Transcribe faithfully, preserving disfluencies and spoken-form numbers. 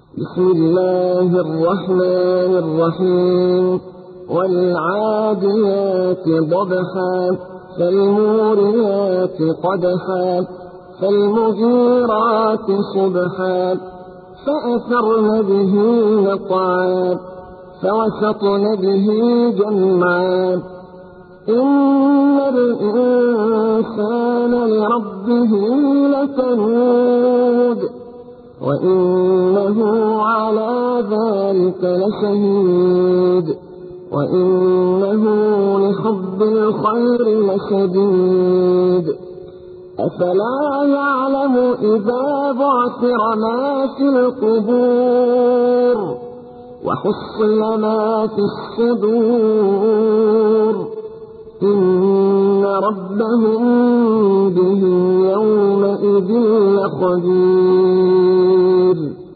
بسم الله الرحمن الرحيم. والعاديات ضبحا فالموريات قدحا فالمغيرات صبحا فأثرن به نقعا فوسطن به جمعا إن الإنسان لربه لكنود وإنه على ذلك لشهيد وإنه لحب الخير لشديد أفلا يعلم إذا بعثر ما في القبور وحصل ما في الصدور إن ربهم بهم يومئذ لخبير.